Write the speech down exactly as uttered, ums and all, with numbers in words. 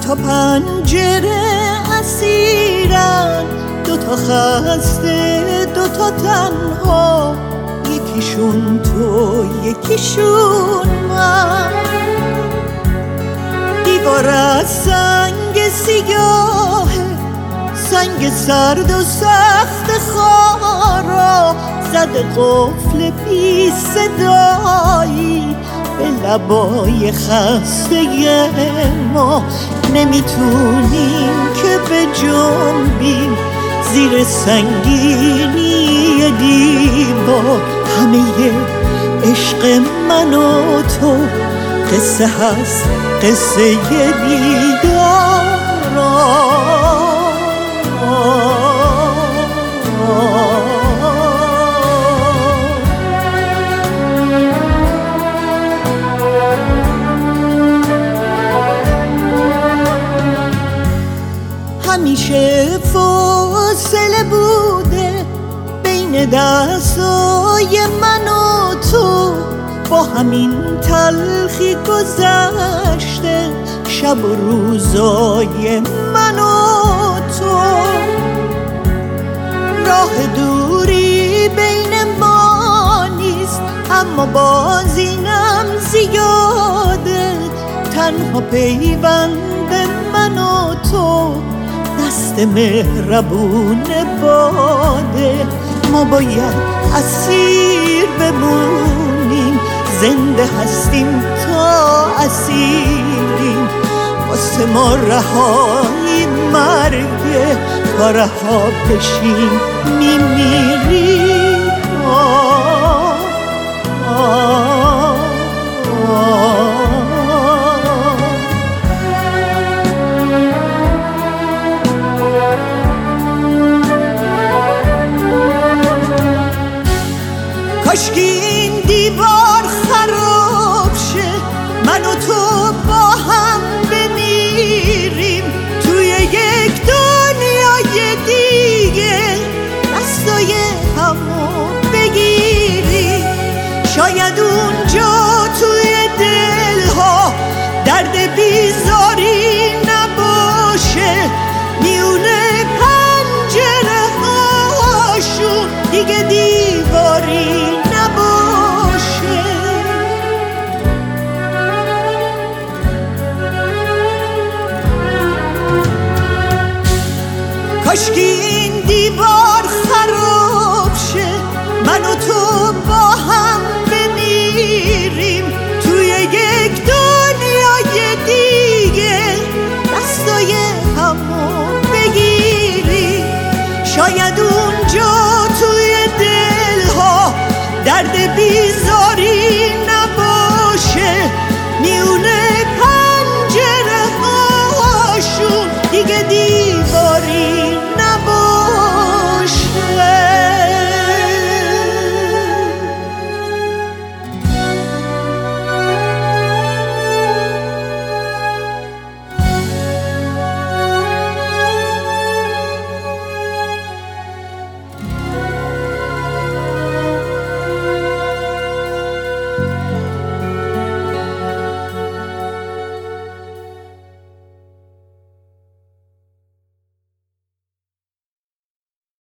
تا پنجره اسیرن، دو تا خسته دو تا تنها، یکیشون تو یکیشون من. دیوار از سنگ سیاهه، سنگ سرد و سخت خارا، زده قفل بی صدایی به لبای خسته ما. نمیتونیم که بجنبیم زیر سنگینی دیوار، همه عشق من و تو قصه هست، قصه دیدار. همیشه فاصله بوده بین دستای من و تو، با همین تلخی گذشته شب و روزای من و تو. راه دوری بین ما نیست، اما باز اینم زیاده، تنها پیوند من و تو دست مهربون باده. ما باید اسیر بمونیم، زنده هستیم تا اسیریم، واسه ما رهایی مرگه، تا رها بشیم میمیریم. آه آه آه کاشکی این دیوار خراب شه، من و تو با هم بمیریم توی یک دنیای دیگه، دستای همو بگیریم. شاید اونجا توی دلها درد بیزاری نباشه، میونه پنجره هاشون دیگه دیواری نباشه. کاشکی این دیوار خراب شه، من و تو با هم بمیریم توی یک دنیای دیگه، دستای همو بگیریم. شاید اونجا توی دلها درد بیز